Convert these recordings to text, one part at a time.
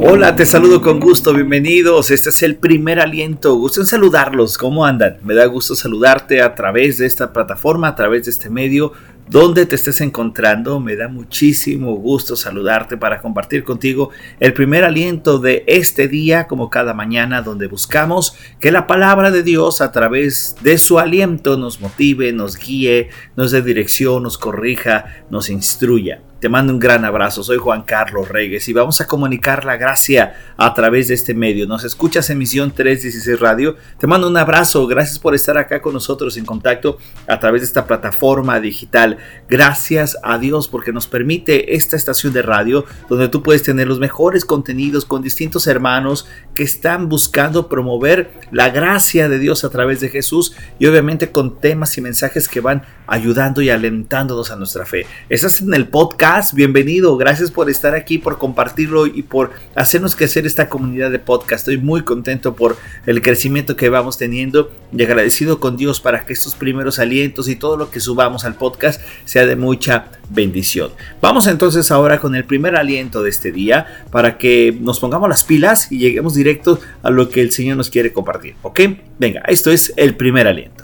Hola, te saludo con gusto, bienvenidos. Este es el primer aliento. Gusto en saludarlos. ¿Cómo andan? Me da gusto saludarte a través de esta plataforma, a través de este medio, donde te estés encontrando. Me da muchísimo gusto saludarte para compartir contigo el primer aliento de este día, como cada mañana, donde buscamos que la palabra de Dios a través de su aliento nos motive, nos guíe, nos dé dirección, nos corrija, nos instruya. Te mando un gran abrazo, soy Juan Carlos Reyes y vamos a comunicar la gracia a través de este medio. Nos escuchas en Misión 316 Radio. Te mando un abrazo, gracias por estar acá con nosotros en contacto a través de esta plataforma digital. Gracias a Dios porque nos permite esta estación de radio donde tú puedes tener los mejores contenidos con distintos hermanos que están buscando promover la gracia de Dios a través de Jesús y obviamente con temas y mensajes que van ayudando y alentándonos a nuestra fe. Estás en el podcast. Bienvenido, gracias por estar aquí, por compartirlo y por hacernos crecer esta comunidad de podcast. Estoy muy contento por el crecimiento que vamos teniendo y agradecido con Dios para que estos primeros alientos y todo lo que subamos al podcast sea de mucha bendición. Vamos entonces ahora con el primer aliento de este día para que nos pongamos las pilas y lleguemos directo a lo que el Señor nos quiere compartir, ¿ok? Venga, esto es el primer aliento.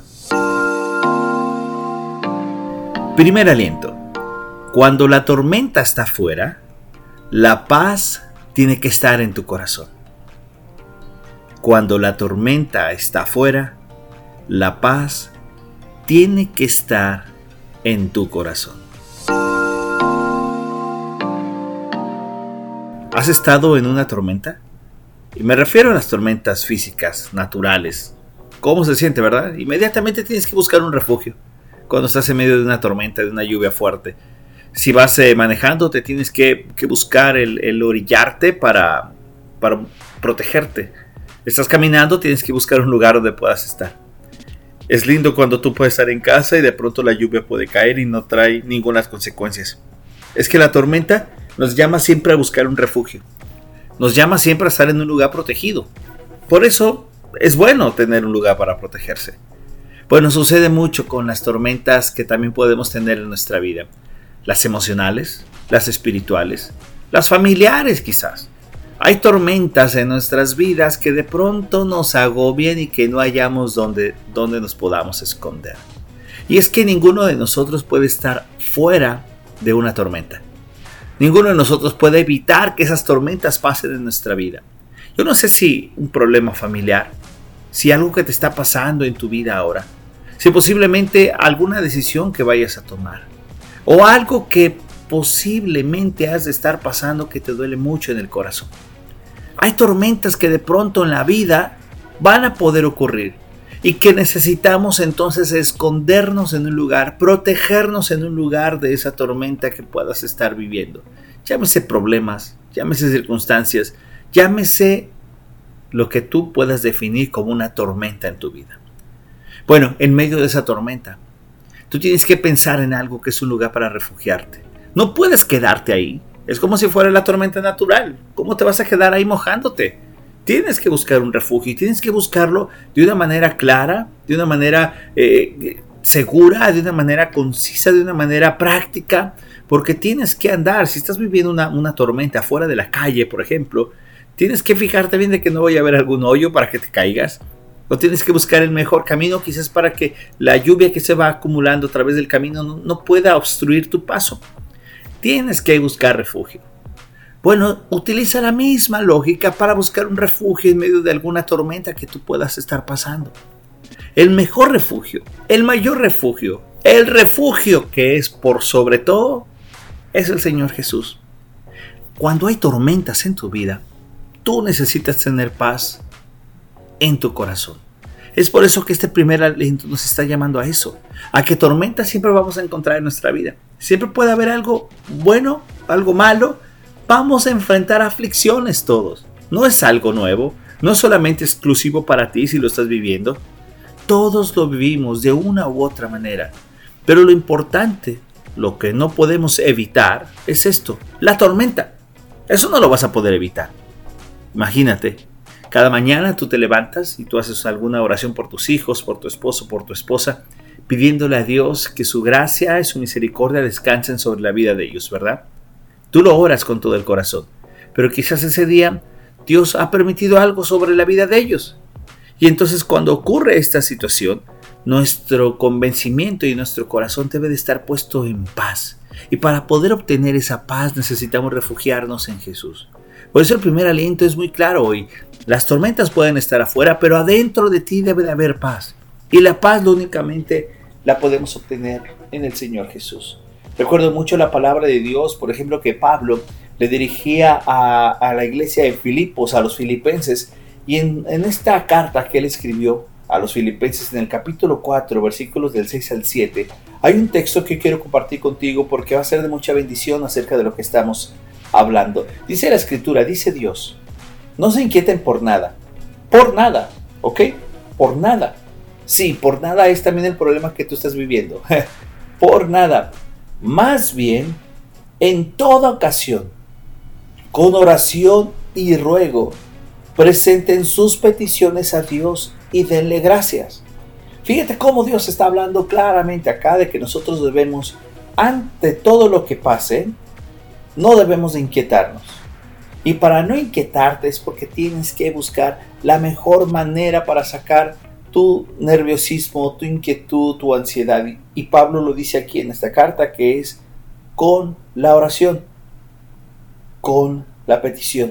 Primer aliento. Cuando la tormenta está afuera, la paz tiene que estar en tu corazón. Cuando la tormenta está afuera, la paz tiene que estar en tu corazón. ¿Has estado en una tormenta? Y me refiero a las tormentas físicas, naturales. ¿Cómo se siente, verdad? Inmediatamente tienes que buscar un refugio. Cuando estás en medio de una tormenta, de una lluvia fuerte. Si vas manejando, te tienes que buscar el orillarte para protegerte. Estás caminando, tienes que buscar un lugar donde puedas estar. Es lindo cuando tú puedes estar en casa y de pronto la lluvia puede caer y no trae ninguna consecuencias. Es que la tormenta nos llama siempre a buscar un refugio. Nos llama siempre a estar en un lugar protegido. Por eso es bueno tener un lugar para protegerse. Bueno, sucede mucho con las tormentas que también podemos tener en nuestra vida. Las emocionales, las espirituales, las familiares quizás. Hay tormentas en nuestras vidas que de pronto nos agobian y que no hallamos donde nos podamos esconder. Y es que ninguno de nosotros puede estar fuera de una tormenta. Ninguno de nosotros puede evitar que esas tormentas pasen en nuestra vida. Yo no sé si un problema familiar, si algo que te está pasando en tu vida ahora, si posiblemente alguna decisión que vayas a tomar. O algo que posiblemente has de estar pasando que te duele mucho en el corazón. Hay tormentas que de pronto en la vida van a poder ocurrir y que necesitamos entonces escondernos en un lugar, protegernos en un lugar de esa tormenta que puedas estar viviendo. Llámese problemas, llámese circunstancias, llámese lo que tú puedas definir como una tormenta en tu vida. Bueno, en medio de esa tormenta, tú tienes que pensar en algo que es un lugar para refugiarte. No puedes quedarte ahí. Es como si fuera la tormenta natural. ¿Cómo te vas a quedar ahí mojándote? Tienes que buscar un refugio y tienes que buscarlo de una manera clara, de una manera segura, de una manera concisa, de una manera práctica, porque tienes que andar. Si estás viviendo una tormenta afuera de la calle, por ejemplo, tienes que fijarte bien de que no vaya a haber algún hoyo para que te caigas. O tienes que buscar el mejor camino quizás para que la lluvia que se va acumulando a través del camino no pueda obstruir tu paso. Tienes que buscar refugio. Bueno, utiliza la misma lógica para buscar un refugio en medio de alguna tormenta que tú puedas estar pasando. El mejor refugio, el mayor refugio, el refugio que es por sobre todo, es el Señor Jesús. Cuando hay tormentas en tu vida, tú necesitas tener paz en tu corazón. Es por eso que este primer aliento nos está llamando a eso, a que tormentas siempre vamos a encontrar en nuestra vida. Siempre puede haber algo bueno, algo malo. Vamos a enfrentar aflicciones todos. No es algo nuevo, no es solamente exclusivo para ti si lo estás viviendo. Todos lo vivimos de una u otra manera. Pero lo importante, lo que no podemos evitar es esto, la tormenta. Eso no lo vas a poder evitar. Imagínate. Cada mañana tú te levantas y tú haces alguna oración por tus hijos, por tu esposo, por tu esposa, pidiéndole a Dios que su gracia y su misericordia descansen sobre la vida de ellos, ¿verdad? Tú lo oras con todo el corazón. pero quizás ese día Dios ha permitido algo sobre la vida de ellos. Y entonces cuando ocurre esta situación, nuestro convencimiento y nuestro corazón debe de estar puesto en paz. Y para poder obtener esa paz necesitamos refugiarnos en Jesús. Por eso el primer aliento es muy claro hoy. Las tormentas pueden estar afuera, pero adentro de ti debe de haber paz. Y la paz únicamente la podemos obtener en el Señor Jesús. Recuerdo mucho la palabra de Dios, por ejemplo, que Pablo le dirigía a la iglesia de Filipos, a los filipenses, y en esta carta que él escribió a los filipenses en el capítulo 4, versículos del 6 al 7, hay un texto que quiero compartir contigo porque va a ser de mucha bendición acerca de lo que estamos hablando. Dice la escritura, dice Dios, no se inquieten por nada, ¿ok? Por nada. Sí, por nada es también el problema que tú estás viviendo. Por nada. Más bien, en toda ocasión, con oración y ruego, presenten sus peticiones a Dios y denle gracias. Fíjate cómo Dios está hablando claramente acá de que nosotros debemos, ante todo lo que pase, no debemos de inquietarnos. Y para no inquietarte es porque tienes que buscar la mejor manera para sacar tu nerviosismo, tu inquietud, tu ansiedad. Y Pablo lo dice aquí en esta carta, que es con la oración, con la petición,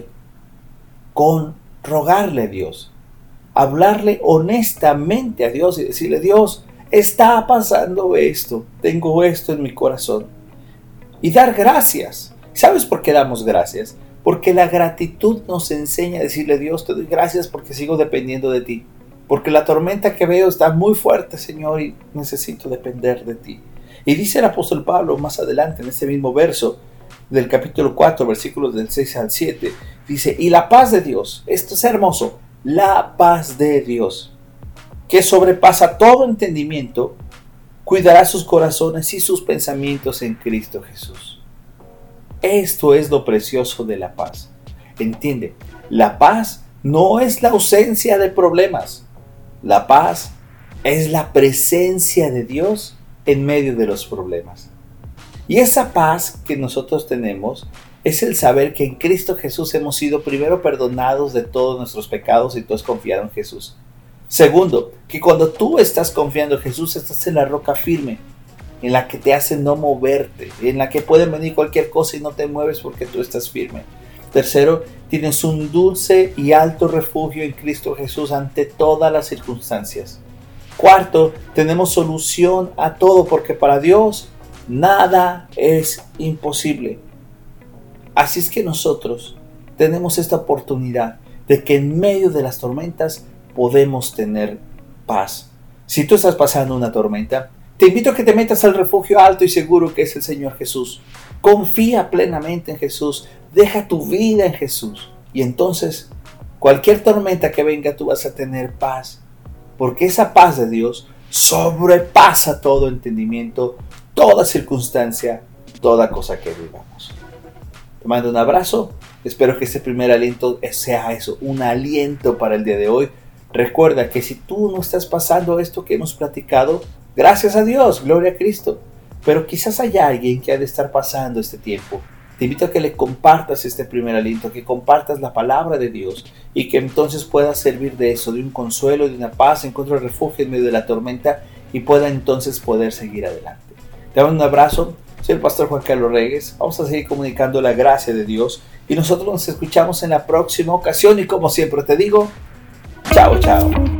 con rogarle a Dios, hablarle honestamente a Dios y decirle, Dios, está pasando esto, tengo esto en mi corazón. Y dar gracias. ¿Sabes por qué damos gracias? Porque la gratitud nos enseña a decirle, Dios, te doy gracias porque sigo dependiendo de ti. Porque la tormenta que veo está muy fuerte, Señor, y necesito depender de ti. Y dice el apóstol Pablo más adelante en este mismo verso del capítulo 4, versículos del 6 al 7, dice, y la paz de Dios, esto es hermoso, la paz de Dios, que sobrepasa todo entendimiento, cuidará sus corazones y sus pensamientos en Cristo Jesús. Esto es lo precioso de la paz. Entiende, la paz no es la ausencia de problemas. La paz es la presencia de Dios en medio de los problemas. Y esa paz que nosotros tenemos es el saber que en Cristo Jesús hemos sido primero perdonados de todos nuestros pecados y tú has confiado en Jesús. Segundo, que cuando tú estás confiando en Jesús, estás en la roca firme, en la que te hace no moverte, en la que puede venir cualquier cosa y no te mueves porque tú estás firme. Tercero, tienes un dulce y alto refugio en Cristo Jesús ante todas las circunstancias. Cuarto, tenemos solución a todo porque para Dios nada es imposible. Así es que nosotros tenemos esta oportunidad de que en medio de las tormentas podemos tener paz. Si tú estás pasando una tormenta, te invito a que te metas al refugio alto y seguro que es el Señor Jesús. Confía plenamente en Jesús. Deja tu vida en Jesús. Y entonces, cualquier tormenta que venga, tú vas a tener paz. Porque esa paz de Dios sobrepasa todo entendimiento, toda circunstancia, toda cosa que vivamos. Te mando un abrazo. Espero que este primer aliento sea eso, un aliento para el día de hoy. Recuerda que si tú no estás pasando esto que hemos platicado, gracias a Dios, gloria a Cristo. Pero quizás haya alguien que ha de estar pasando este tiempo. Te invito a que le compartas este primer aliento, que compartas la palabra de Dios y que entonces puedas servir de eso, de un consuelo, de una paz, encuentre refugio en medio de la tormenta y pueda entonces poder seguir adelante. Te mando un abrazo. Soy el pastor Juan Carlos Reyes. Vamos a seguir comunicando la gracia de Dios y nosotros nos escuchamos en la próxima ocasión y como siempre te digo, chao, chao.